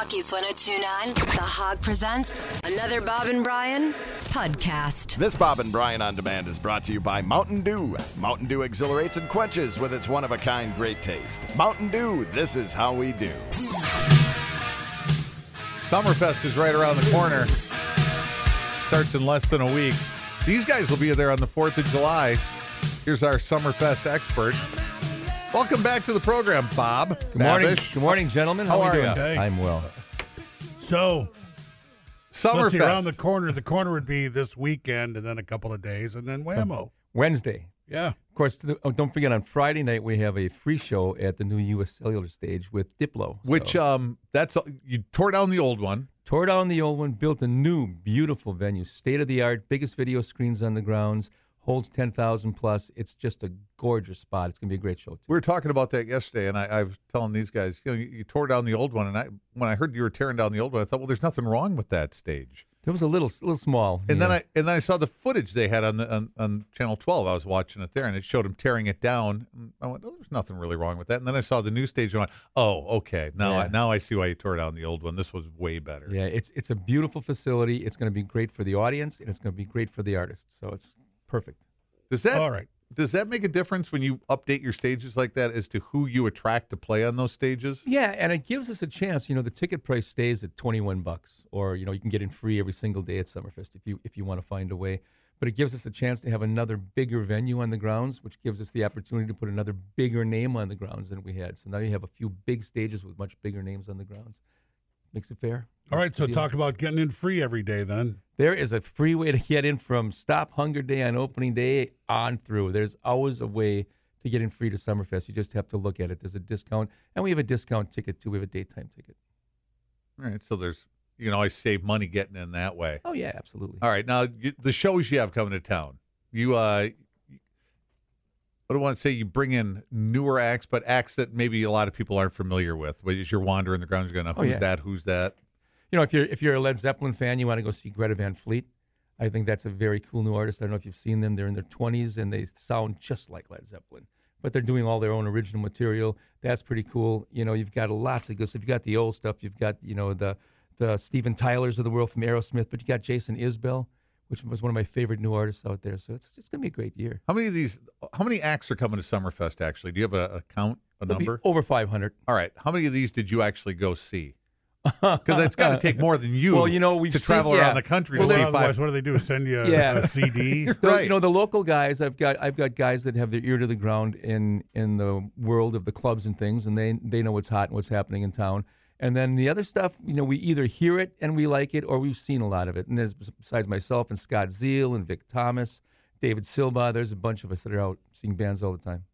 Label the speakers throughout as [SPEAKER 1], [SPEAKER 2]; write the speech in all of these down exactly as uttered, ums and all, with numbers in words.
[SPEAKER 1] Rockies one oh two point nine, The Hog presents another Bob and Brian podcast.
[SPEAKER 2] This Bob and Brian On Demand is brought to you by Mountain Dew. Mountain Dew exhilarates and quenches with its one-of-a-kind great taste. Mountain Dew, this is how we do.
[SPEAKER 3] Summerfest is right around the corner. Starts in less than a week. These guys will be there on the fourth of July. Here's our Summerfest expert. Welcome back to the program, Bob.
[SPEAKER 4] Good morning.
[SPEAKER 3] Babish.
[SPEAKER 4] Good morning, gentlemen.
[SPEAKER 3] How,
[SPEAKER 4] How,
[SPEAKER 3] are
[SPEAKER 4] are
[SPEAKER 3] you?
[SPEAKER 4] you?
[SPEAKER 5] Hey.
[SPEAKER 4] I'm well.
[SPEAKER 5] So, let's see,
[SPEAKER 3] Summerfest.
[SPEAKER 5] around the corner, the corner would be this weekend and then a couple of days and then whammo.
[SPEAKER 4] Wednesday.
[SPEAKER 5] Yeah.
[SPEAKER 4] Of course, to the, oh, don't forget, on Friday night, we have a free show at the new U S Cellular stage with Diplo.
[SPEAKER 3] Which,
[SPEAKER 4] So,
[SPEAKER 3] um, that's, you tore down the old one.
[SPEAKER 4] tore down the old one, built a new, beautiful venue, state-of-the-art, biggest video screens on the grounds, holds ten thousand plus. It's just a gorgeous spot. It's going to be a great show, too.
[SPEAKER 3] We were talking about that yesterday, and I, I was telling these guys, you know, you, you tore down the old one, and I when I heard you were tearing down the old one, I thought, well, there's nothing wrong with that stage.
[SPEAKER 4] It was a little little small.
[SPEAKER 3] And
[SPEAKER 4] yeah.
[SPEAKER 3] then I and then I saw the footage they had on the on, on Channel twelve. I was watching it there, and it showed him tearing it down. And I went, "Oh, there's nothing really wrong with that." And then I saw the new stage, and I went, "Oh, okay. Now,
[SPEAKER 4] Yeah.
[SPEAKER 3] I, now I see why you tore down the old one. This was way better."
[SPEAKER 4] Yeah, it's it's a beautiful facility. It's going to be great for the audience, and it's going to be great for the artists. So it's perfect.
[SPEAKER 3] Does that
[SPEAKER 5] All right.
[SPEAKER 3] does that make a difference when you update your stages like that as to who you attract to play on those stages?
[SPEAKER 4] Yeah, and it gives us a chance. You know, the ticket price stays at twenty-one bucks, or you know, you can get in free every single day at Summerfest if you if you want to find a way. But it gives us a chance to have another bigger venue on the grounds, which gives us the opportunity to put another bigger name on the grounds than we had. So now you have a few big stages with much bigger names on the grounds. Makes it fair.
[SPEAKER 5] All right,
[SPEAKER 4] Makes
[SPEAKER 5] so
[SPEAKER 4] it deal.
[SPEAKER 5] talk about getting in free every day then.
[SPEAKER 4] There is a free way to get in from Stop Hunger Day on opening day on through. There's always a way to get in free to Summerfest. You just have to look at it. There's a discount, and we have a discount ticket too. We have a daytime ticket.
[SPEAKER 3] All right, so there's you can always save money getting in that way.
[SPEAKER 4] Oh yeah, absolutely.
[SPEAKER 3] All right, now you, the shows you have coming to town, you uh, I don't want to say you bring in newer acts, but acts that maybe a lot of people aren't familiar with. But as you're wandering the grounds, you're going,
[SPEAKER 4] Oh,
[SPEAKER 3] who's
[SPEAKER 4] yeah.
[SPEAKER 3] that? Who's that?
[SPEAKER 4] You know, if you're if you're a Led Zeppelin fan, you want to go see Greta Van Fleet. I think that's a very cool new artist. I don't know if you've seen them. They're in their twenties, and they sound just like Led Zeppelin. But they're doing all their own original material. That's pretty cool. You know, you've got lots of good stuff. You've got the old stuff. You've got, you know, the the Steven Tylers of the world from Aerosmith. But you got Jason Isbell, which was one of my favorite new artists out there. So it's just going to be a great year.
[SPEAKER 3] How many of these? How many acts are coming to Summerfest? Actually, do you have a, a count, a
[SPEAKER 4] It'll be
[SPEAKER 3] number?
[SPEAKER 4] over five hundred.
[SPEAKER 3] All right. How many of these did you actually go see? Because it's got to take more than you.
[SPEAKER 4] Well, you know, we've
[SPEAKER 3] to
[SPEAKER 4] seen-
[SPEAKER 3] travel
[SPEAKER 4] yeah.
[SPEAKER 3] around the country
[SPEAKER 5] Well,
[SPEAKER 3] to see
[SPEAKER 5] otherwise,
[SPEAKER 3] five.
[SPEAKER 5] what do they do? Send you a,
[SPEAKER 4] Yeah.
[SPEAKER 5] a C D?
[SPEAKER 4] The-
[SPEAKER 3] Right.
[SPEAKER 4] You know, the local guys, I've got I've got guys that have their ear to the ground in in the world of the clubs and things, and they they know what's hot and what's happening in town. And then the other stuff, you know, we either hear it and we like it, or we've seen a lot of it. And there's, besides myself and Scott Zeal and Vic Thomas, David Silva, there's a bunch of us that are out seeing bands all the time.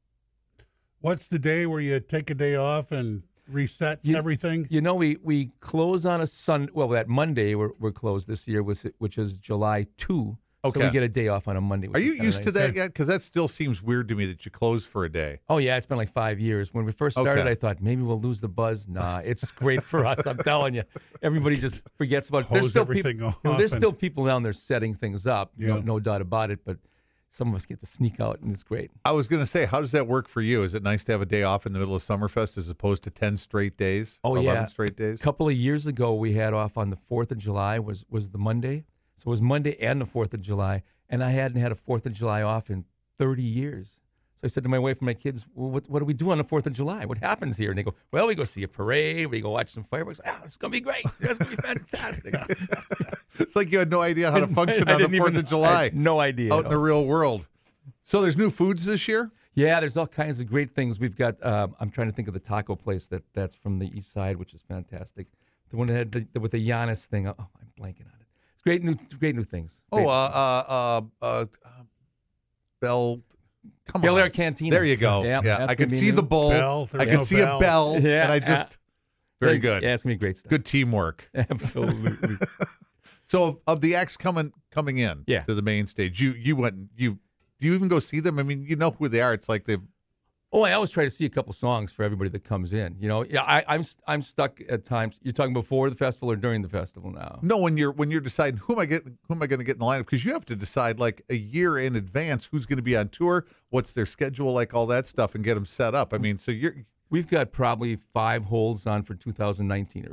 [SPEAKER 5] What's the day where you take a day off and reset
[SPEAKER 4] You-
[SPEAKER 5] everything?
[SPEAKER 4] You know, we, we close on a Sun. Well, that Monday we're, we're closed this year, was which is July second.
[SPEAKER 3] Okay.
[SPEAKER 4] So we get a day off on a Monday.
[SPEAKER 3] Are
[SPEAKER 4] which
[SPEAKER 3] you
[SPEAKER 4] is kinda
[SPEAKER 3] used to
[SPEAKER 4] nice.
[SPEAKER 3] that yet? Because that still seems weird to me that you close for a day.
[SPEAKER 4] Oh, yeah, it's been like five years. When we first started,
[SPEAKER 3] Okay.
[SPEAKER 4] I thought maybe we'll lose the buzz. Nah, it's great for us. I'm telling you. Everybody just forgets about it. There's
[SPEAKER 5] Hose
[SPEAKER 4] still
[SPEAKER 5] everything
[SPEAKER 4] people,
[SPEAKER 5] off
[SPEAKER 4] you know, there's
[SPEAKER 5] and-
[SPEAKER 4] still people down there setting things up. No,
[SPEAKER 5] Yeah.
[SPEAKER 4] no doubt about it. But some of us get to sneak out, and it's great.
[SPEAKER 3] I was going to say, how does that work for you? Is it nice to have a day off in the middle of Summerfest as opposed to ten straight days?
[SPEAKER 4] Oh,
[SPEAKER 3] or
[SPEAKER 4] yeah.
[SPEAKER 3] eleven straight days?
[SPEAKER 4] A couple of years ago, we had off on the fourth of July was, was the Monday. So it was Monday and the fourth of July. And I hadn't had a fourth of July off in thirty years. So I said to my wife and my kids, well, what, what do we do on the fourth of July? What happens here? And they go, well, we go see a parade. We go watch some fireworks. Ah, it's going to be great. It's going to be fantastic.
[SPEAKER 3] It's like you had no idea how to function
[SPEAKER 4] I
[SPEAKER 3] on the
[SPEAKER 4] didn't
[SPEAKER 3] fourth
[SPEAKER 4] even-
[SPEAKER 3] of July
[SPEAKER 4] I had no idea.
[SPEAKER 3] out in the real world. So there's new foods this year?
[SPEAKER 4] Yeah, there's all kinds of great things. We've got, uh, I'm trying to think of the taco place that that's from the east side, which is fantastic. The one that had the, the, with the Giannis thing. Oh, I'm blanking on it. It's great new, great new things.
[SPEAKER 3] Oh,
[SPEAKER 4] Great.
[SPEAKER 3] uh, uh, uh, uh, uh, Bell. Come
[SPEAKER 4] Bel
[SPEAKER 3] on.
[SPEAKER 4] Air Cantina.
[SPEAKER 3] There you go.
[SPEAKER 4] Yeah,
[SPEAKER 3] Yeah,
[SPEAKER 4] that's
[SPEAKER 3] I could
[SPEAKER 4] gonna be
[SPEAKER 3] see
[SPEAKER 4] new.
[SPEAKER 3] the bowl.
[SPEAKER 5] Bell,
[SPEAKER 3] I
[SPEAKER 5] there's
[SPEAKER 3] could
[SPEAKER 5] no
[SPEAKER 3] see a
[SPEAKER 5] bell.
[SPEAKER 3] bell,
[SPEAKER 4] Yeah,
[SPEAKER 3] and I
[SPEAKER 4] uh,
[SPEAKER 3] just very
[SPEAKER 4] Yeah,
[SPEAKER 3] good.
[SPEAKER 4] Yeah, it's gonna be great stuff.
[SPEAKER 3] Good teamwork.
[SPEAKER 4] Absolutely.
[SPEAKER 3] So of, of the acts coming coming in
[SPEAKER 4] Yeah.
[SPEAKER 3] to the main stage, you you went you do you even go see them? I mean, you know who they are. It's like they've
[SPEAKER 4] Oh, I always try to see a couple songs for everybody that comes in. You know, yeah, I, I'm I'm stuck at times. You're talking before the festival or during the festival now?
[SPEAKER 3] no when you're when you're deciding who am I getting who am I going to get in the lineup, because you have to decide like a year in advance who's going to be on tour, what's their schedule like, all that stuff, and get them set up. I mean, so you're
[SPEAKER 4] We've got probably five holds on for two thousand nineteen already.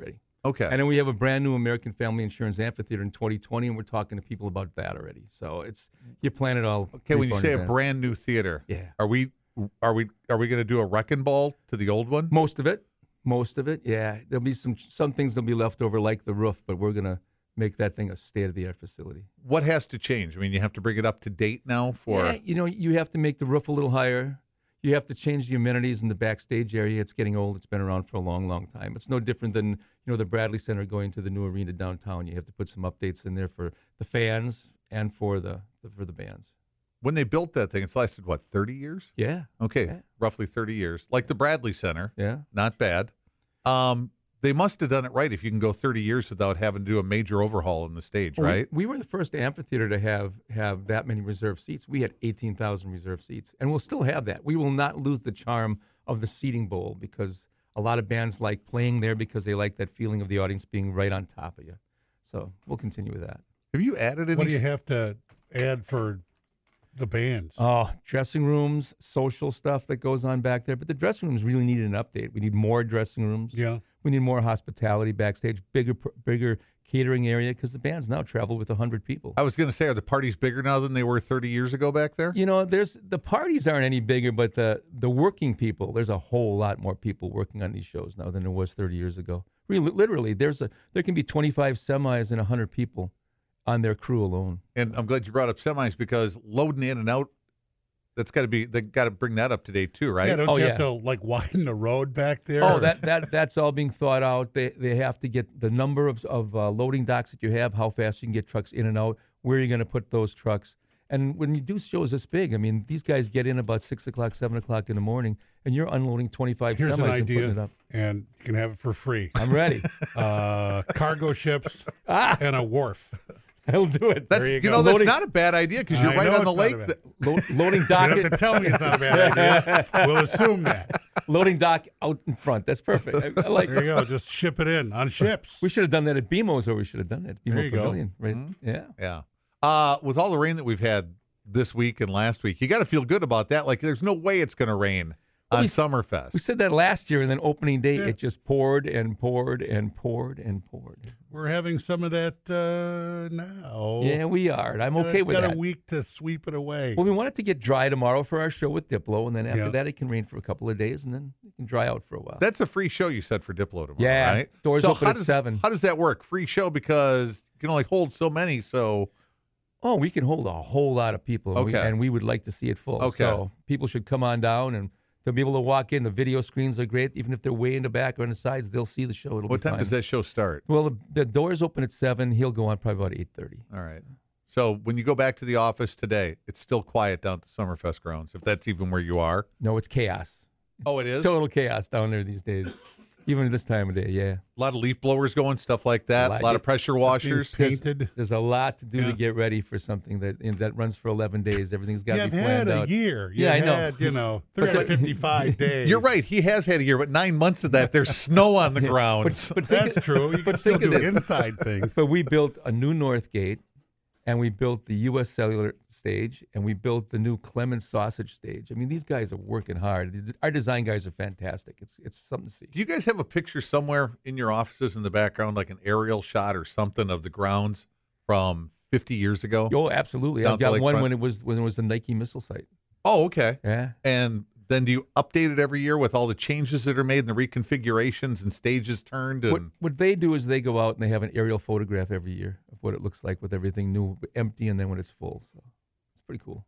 [SPEAKER 3] Okay.
[SPEAKER 4] And then we have a brand new American Family Insurance Amphitheater in twenty twenty, and we're talking to people about that already. So it's you plan it all.
[SPEAKER 3] Okay, when you say a
[SPEAKER 4] advance.
[SPEAKER 3] brand new theater,
[SPEAKER 4] Yeah.
[SPEAKER 3] are we are we are we going to do a wrecking ball to the old one?
[SPEAKER 4] Most of it, most of it, yeah. There'll be some some things that'll be left over, like the roof, but we're gonna make that thing a state of the art facility.
[SPEAKER 3] What has to change? I mean, you have to bring it up to date now for.
[SPEAKER 4] Yeah, you know, you have to make the roof a little higher. You have to change the amenities in the backstage area. It's getting old. It's been around for a long, long time. It's no different than, you know, the Bradley Center going to the new arena downtown. You have to put some updates in there for the fans and for the, the for the bands.
[SPEAKER 3] When they built that thing, it's lasted what, thirty years?
[SPEAKER 4] Yeah.
[SPEAKER 3] Okay,
[SPEAKER 4] Yeah.
[SPEAKER 3] roughly thirty years. Like the Bradley Center,
[SPEAKER 4] Yeah.
[SPEAKER 3] not bad. Um, they must have done it right if you can go thirty years without having to do a major overhaul in the stage,
[SPEAKER 4] Well, we-
[SPEAKER 3] right?
[SPEAKER 4] We, were the first amphitheater to have have that many reserved seats. We had eighteen thousand reserved seats, and we'll still have that. We will not lose the charm of the seating bowl because a lot of bands like playing there because they like that feeling of the audience being right on top of you. So we'll continue with that.
[SPEAKER 3] Have you added any?
[SPEAKER 5] What do you have to add for the bands?
[SPEAKER 4] Oh, dressing rooms, social stuff that goes on back there. But the dressing rooms really needed an update. We need more dressing rooms.
[SPEAKER 5] Yeah.
[SPEAKER 4] We need more hospitality backstage, bigger bigger catering area because the bands now travel with one hundred people.
[SPEAKER 3] I was going to say, are the parties bigger now than they were thirty years ago back there?
[SPEAKER 4] You know, there's the parties aren't any bigger, but the the working people, there's a whole lot more people working on these shows now than there was thirty years ago. Really, literally, there's a there can be twenty-five semis and one hundred people on their crew alone.
[SPEAKER 3] And I'm glad you brought up semis because loading in and out, that's got to be, they got to bring that up to date too, right?
[SPEAKER 5] Yeah, don't
[SPEAKER 4] Oh,
[SPEAKER 5] you
[SPEAKER 4] yeah.
[SPEAKER 5] have to like widen the road back there?
[SPEAKER 4] Oh, that, that that's all being thought out. They they have to get the number of of uh, loading docks that you have, how fast you can get trucks in and out, where you're going to put those trucks. And when you do shows this big, I mean, these guys get in about six o'clock, seven o'clock in the morning, and you're unloading twenty-five
[SPEAKER 5] Here's
[SPEAKER 4] semis
[SPEAKER 5] an
[SPEAKER 4] and putting it
[SPEAKER 5] idea,
[SPEAKER 4] up.
[SPEAKER 5] and you can have it for free.
[SPEAKER 4] I'm ready.
[SPEAKER 5] Uh, cargo ships
[SPEAKER 4] Ah,
[SPEAKER 5] and a wharf.
[SPEAKER 4] I'll do it.
[SPEAKER 3] That's,
[SPEAKER 5] There
[SPEAKER 3] you,
[SPEAKER 5] you
[SPEAKER 3] know,
[SPEAKER 5] go.
[SPEAKER 3] that's
[SPEAKER 4] Loading-
[SPEAKER 3] not a bad idea because you're
[SPEAKER 5] I
[SPEAKER 3] right
[SPEAKER 5] know
[SPEAKER 3] on the
[SPEAKER 5] it's not
[SPEAKER 3] lake.
[SPEAKER 5] a bad-
[SPEAKER 3] that-
[SPEAKER 4] Lo- loading
[SPEAKER 5] You
[SPEAKER 4] dock,
[SPEAKER 5] don't have to tell me it's not a bad idea. We'll assume that.
[SPEAKER 4] loading dock out in front. That's perfect. I, I like.
[SPEAKER 5] There you go. Just ship it in on ships.
[SPEAKER 4] We should have done that at B M O's, or we should have done that at B M O
[SPEAKER 5] There you go.
[SPEAKER 4] Pavilion, right?
[SPEAKER 3] Mm-hmm.
[SPEAKER 4] Yeah.
[SPEAKER 3] Yeah. Uh, with all the rain that we've had this week and last week, you got to feel good about that. Like, there's no way it's going to rain
[SPEAKER 4] Well,
[SPEAKER 3] on
[SPEAKER 4] we-
[SPEAKER 3] Summerfest.
[SPEAKER 4] We said that last year, and then opening day,
[SPEAKER 5] Yeah.
[SPEAKER 4] it just poured and poured and poured and poured.
[SPEAKER 5] We're having some of that uh, now.
[SPEAKER 4] Yeah, we are, and I'm
[SPEAKER 5] Got a-
[SPEAKER 4] okay with
[SPEAKER 5] got
[SPEAKER 4] that.
[SPEAKER 5] a week to sweep it away.
[SPEAKER 4] Well, we want it to get dry tomorrow for our show with Diplo, and then after
[SPEAKER 5] Yeah.
[SPEAKER 4] that, it can rain for a couple of days, and then it can dry out for a while.
[SPEAKER 3] That's a free show you said for Diplo tomorrow,
[SPEAKER 4] Yeah,
[SPEAKER 3] right?
[SPEAKER 4] doors
[SPEAKER 3] so
[SPEAKER 4] open
[SPEAKER 3] how
[SPEAKER 4] at
[SPEAKER 3] does,
[SPEAKER 4] seven.
[SPEAKER 3] How does that work? Free show because you can only hold so many, so
[SPEAKER 4] Oh, we can hold a whole lot of people, and, we,
[SPEAKER 3] Okay.
[SPEAKER 4] and we would like to see it full.
[SPEAKER 3] Okay.
[SPEAKER 4] So people should come on down, and they'll be able to walk in. The video screens are great. Even if they're way in the back or on the sides, they'll see the show. It'll
[SPEAKER 3] what
[SPEAKER 4] be
[SPEAKER 3] time
[SPEAKER 4] fine.
[SPEAKER 3] does that show start?
[SPEAKER 4] Well, the, the doors open at seven. He'll go on probably about eight thirty.
[SPEAKER 3] All right. So when you go back to the office today, it's still quiet down at the Summerfest grounds, if that's even where you are.
[SPEAKER 4] No, it's chaos.
[SPEAKER 3] Oh, it is?
[SPEAKER 4] Total chaos down there these days. Even at this time of day, yeah.
[SPEAKER 3] A lot of leaf blowers going, stuff like that. A
[SPEAKER 4] lot-
[SPEAKER 3] lot, of pressure washers.
[SPEAKER 5] Painted.
[SPEAKER 4] There's a lot to do
[SPEAKER 5] Yeah.
[SPEAKER 4] to get ready for something that in, that runs for eleven days. Everything's got to
[SPEAKER 5] Yeah,
[SPEAKER 4] be
[SPEAKER 5] I've
[SPEAKER 4] planned
[SPEAKER 5] had a
[SPEAKER 4] out.
[SPEAKER 5] year.
[SPEAKER 4] Yeah, I
[SPEAKER 5] You've
[SPEAKER 4] know.
[SPEAKER 5] Had, you know,
[SPEAKER 4] But the-
[SPEAKER 5] three hundred fifty-five days.
[SPEAKER 3] You're right. He has had a year, but nine months of that, there's snow on the grounds.
[SPEAKER 4] But, but think
[SPEAKER 5] That's true. You can
[SPEAKER 4] but
[SPEAKER 5] still
[SPEAKER 4] think of
[SPEAKER 5] do
[SPEAKER 4] this.
[SPEAKER 5] inside things.
[SPEAKER 4] But we built a new North Gate, and we built the U S Cellular stage, and we built the new Clemens Sausage stage. I mean, these guys are working hard. Our design guys are fantastic. It's it's something to see.
[SPEAKER 3] Do you guys have a picture somewhere in your offices in the background, like an aerial shot or something of the grounds from fifty years ago?
[SPEAKER 4] Oh, absolutely.
[SPEAKER 3] Down
[SPEAKER 4] I've
[SPEAKER 3] at the
[SPEAKER 4] got one
[SPEAKER 3] lakefront?
[SPEAKER 4] when it was when it was the Nike missile site.
[SPEAKER 3] Oh, okay.
[SPEAKER 4] Yeah.
[SPEAKER 3] And then do you update it every year with all the changes that are made and the reconfigurations and stages turned? And
[SPEAKER 4] What, what they do is they go out and they have an aerial photograph every year of what it looks like with everything new, empty, and then when it's full. So it's pretty cool.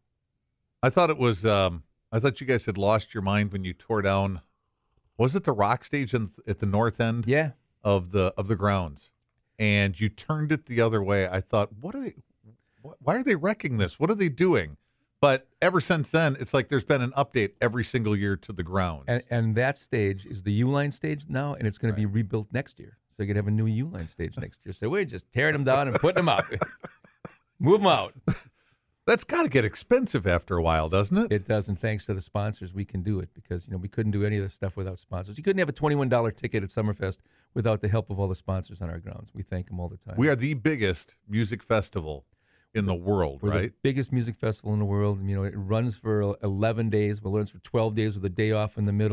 [SPEAKER 3] I thought it was. Um, I thought you guys had lost your mind when you tore down. Was it the rock stage in, at the north end
[SPEAKER 4] Yeah.
[SPEAKER 3] of the of the grounds, and you turned it the other way? I thought, what are they? wh- Why are they wrecking this? What are they doing? But ever since then, it's like there's been an update every single year to the grounds.
[SPEAKER 4] And, and that stage is the U-line stage now, and it's going to be rebuilt next year. So you could have a new U-line stage next year. So we're just tearing them down and putting them up. Move them out.
[SPEAKER 3] That's got to get expensive after a while, doesn't it?
[SPEAKER 4] It does, and thanks to the sponsors, we can do it because you know we couldn't do any of this stuff without sponsors. You couldn't have a twenty-one dollars ticket at Summerfest without the help of all the sponsors on our grounds. We thank them all the time.
[SPEAKER 3] We are the biggest music festival in the world,
[SPEAKER 4] We're the
[SPEAKER 3] right?
[SPEAKER 4] biggest music festival in the world. You know, it runs for eleven days. Well, it runs for twelve days with a day off in the middle.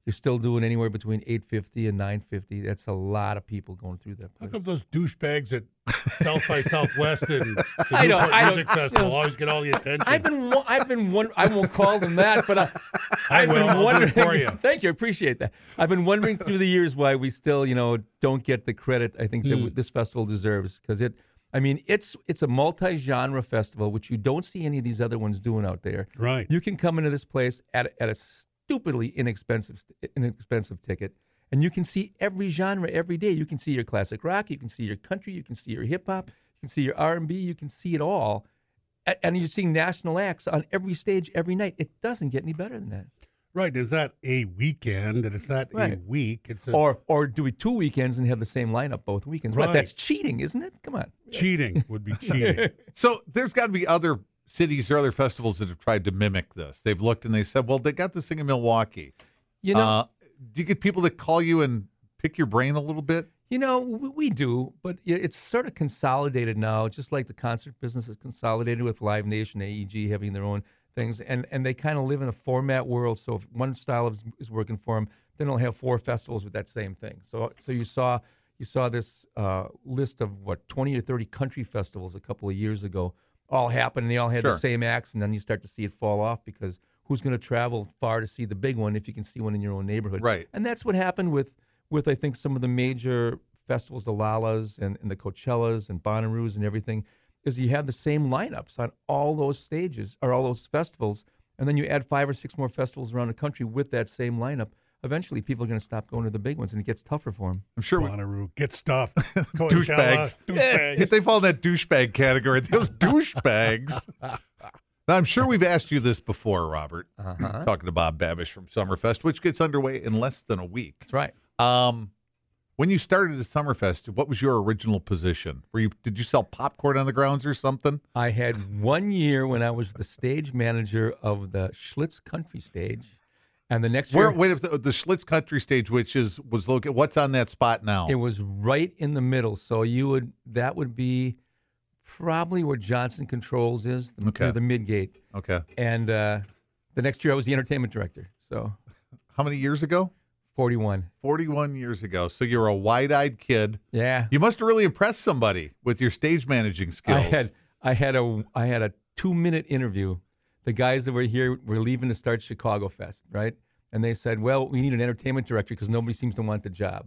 [SPEAKER 4] You're still doing anywhere between eight fifty and nine fifty. That's a lot of people going through that
[SPEAKER 5] How
[SPEAKER 4] place.
[SPEAKER 5] come those douchebags at South by Southwest and the
[SPEAKER 4] I know,
[SPEAKER 5] Newport
[SPEAKER 4] I
[SPEAKER 5] Music
[SPEAKER 4] don't-
[SPEAKER 5] Festival
[SPEAKER 4] you know,
[SPEAKER 5] always get all the attention?
[SPEAKER 4] I've been, wa- I've been, won- I won't call them that, but I,
[SPEAKER 5] I
[SPEAKER 4] I've
[SPEAKER 5] will.
[SPEAKER 4] been
[SPEAKER 5] I'll do it
[SPEAKER 4] wondering.
[SPEAKER 5] for you.
[SPEAKER 4] Thank you, appreciate that. I've been wondering through the years why we still, you know, don't get the credit I think that
[SPEAKER 5] Hmm.
[SPEAKER 4] this festival deserves, because it. I mean, it's it's a multi-genre festival, which you don't see any of these other ones doing out there.
[SPEAKER 5] Right.
[SPEAKER 4] You can come into this place at a- at a stupidly inexpensive inexpensive ticket, and you can see every genre every day. You can see your classic rock, you can see your country, you can see your hip hop, you can see your R and B, you can see it all, A- and you're seeing national acts on every stage every night. It doesn't get any better than that.
[SPEAKER 5] Right. It's not a weekend, and it's not a
[SPEAKER 4] Right.
[SPEAKER 5] week. It's a
[SPEAKER 4] Or or do we two weekends and have the same lineup both weekends? What?
[SPEAKER 5] Right.
[SPEAKER 4] That's cheating, isn't it? Come on.
[SPEAKER 5] cheating would be cheating.
[SPEAKER 3] So there's got to be other cities or other festivals that have tried to mimic this. They've looked and they said, well, they got this thing in Milwaukee.
[SPEAKER 4] You know.
[SPEAKER 3] Uh, do you get people that call you and pick your brain a little bit?
[SPEAKER 4] You know, we, we do, but i- it's sort of consolidated now, just like the concert business is consolidated with Live Nation, A E G having their own things, and, and they kind of live in a format world. So if one style is, is working for them, then they'll have four festivals with that same thing. So so you saw you saw this uh, list of what twenty or thirty country festivals a couple of years ago all happen, and they all had
[SPEAKER 3] Sure.
[SPEAKER 4] the same acts, and then you start to see it fall off because who's going to travel far to see the big one if you can see one in your own neighborhood?
[SPEAKER 3] Right.
[SPEAKER 4] And that's what happened with with I think some of the major festivals, the Lalas and, and the Coachellas and Bonnaroo's and everything, is you have the same lineups on all those stages or all those festivals, and then you add five or six more festivals around the country with that same lineup. Eventually, people are going to stop going to the big ones, and it gets tougher for them.
[SPEAKER 3] I'm sure we,
[SPEAKER 5] Bonnaroo, get stuff.
[SPEAKER 3] douchebags.
[SPEAKER 5] Douchebags.
[SPEAKER 3] If they fall in that douchebag category, those douchebags. Now, I'm sure we've asked you this before, Robert.
[SPEAKER 4] Uh-huh.
[SPEAKER 3] Talking to Bob Babish from Summerfest, which gets underway in less than a week.
[SPEAKER 4] That's right.
[SPEAKER 3] Um, when you started at Summerfest, what was your original position? Were you did you sell popcorn on the grounds or something?
[SPEAKER 4] I had one year when I was the stage manager of the Schlitz Country Stage, and the next
[SPEAKER 3] Where
[SPEAKER 4] year
[SPEAKER 3] wait if the, the Schlitz Country Stage, which is was located, what's on that spot now?
[SPEAKER 4] it was right in the middle. So you would that would be probably where Johnson Controls is, the,
[SPEAKER 3] Okay.
[SPEAKER 4] near the mid gate.
[SPEAKER 3] Okay,
[SPEAKER 4] And uh, the next year I was the entertainment director. So
[SPEAKER 3] how many years ago?
[SPEAKER 4] forty-one.
[SPEAKER 3] Forty-one years ago. So you're a wide-eyed kid.
[SPEAKER 4] Yeah.
[SPEAKER 3] You must have really impressed somebody with your stage managing skills.
[SPEAKER 4] I had I had a I had a two minute interview. The guys that were here were leaving to start Chicago Fest, right? And they said, "Well, we need an entertainment director because nobody seems to want the job."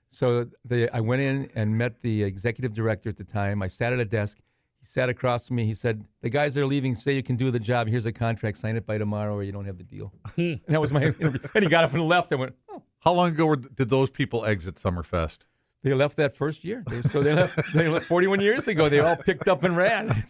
[SPEAKER 4] So they, I went in and met the executive director at the time. I sat at a desk. He sat across from me. He said, "The guys that are leaving say you can do the job. Here's a contract. Sign it by tomorrow, or you don't have the deal." And that was my interview. And he got up and left. I went, "Oh."
[SPEAKER 3] How long ago were, did those people exit Summerfest?
[SPEAKER 4] They left that first year. They, so they left, they left forty-one years ago. They all picked up and ran.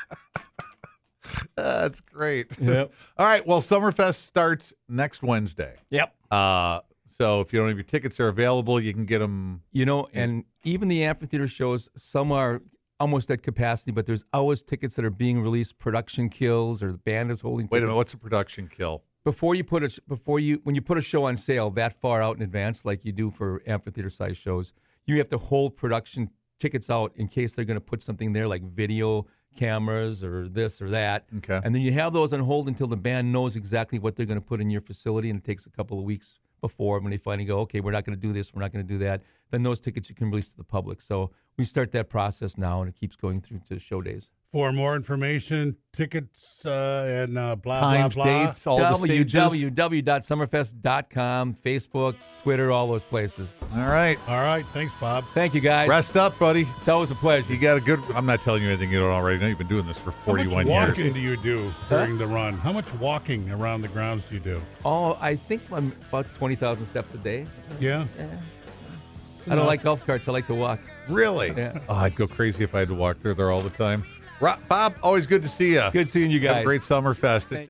[SPEAKER 3] That's great.
[SPEAKER 4] Yep.
[SPEAKER 3] All right. Well, Summerfest starts next Wednesday.
[SPEAKER 4] Yep.
[SPEAKER 3] Uh, so if you don't have your tickets, they're available. You can get them.
[SPEAKER 4] You know, and even the amphitheater shows, some are almost at capacity, but there's always tickets that are being released. Production kills, or the band is holding.
[SPEAKER 3] Wait a
[SPEAKER 4] tickets.
[SPEAKER 3] minute. What's a production kill?
[SPEAKER 4] before you put a before you when you put a show on sale that far out in advance, like you do for amphitheater size shows, you have to hold production tickets out in case they're going to put something there like video cameras or this or that.
[SPEAKER 3] Okay.
[SPEAKER 4] And then you have those on hold until the band knows exactly what they're going to put in your facility, and it takes a couple of weeks before when they finally go, okay, we're not going to do this, we're not going to do that. Then those tickets you can release to the public. So we start that process now, and it keeps going through to show days.
[SPEAKER 5] For more information, tickets, uh, and uh, blah,
[SPEAKER 3] Times,
[SPEAKER 5] blah, blah.
[SPEAKER 3] dates, all the stages.
[SPEAKER 4] w w w dot summerfest dot com, Facebook, Twitter, all those places.
[SPEAKER 3] All right.
[SPEAKER 5] All right. Thanks, Bob.
[SPEAKER 4] Thank you, guys.
[SPEAKER 3] Rest up, buddy.
[SPEAKER 4] It's always a pleasure.
[SPEAKER 3] You got a good. I'm not telling you anything you don't already know. You've been doing this for
[SPEAKER 5] How much
[SPEAKER 3] forty-one
[SPEAKER 5] walking
[SPEAKER 3] years.
[SPEAKER 5] do you do during the run? How much walking around the grounds do you do?
[SPEAKER 4] Oh, I think I'm about twenty thousand steps a day.
[SPEAKER 5] Yeah.
[SPEAKER 4] I don't like golf carts. I like to walk.
[SPEAKER 3] Really?
[SPEAKER 4] Yeah.
[SPEAKER 3] Oh, I'd go crazy if I had to walk through there all the time. Rob, Bob, always good to see you.
[SPEAKER 4] Good seeing you
[SPEAKER 3] Have
[SPEAKER 4] guys.
[SPEAKER 3] a great Summerfest. It's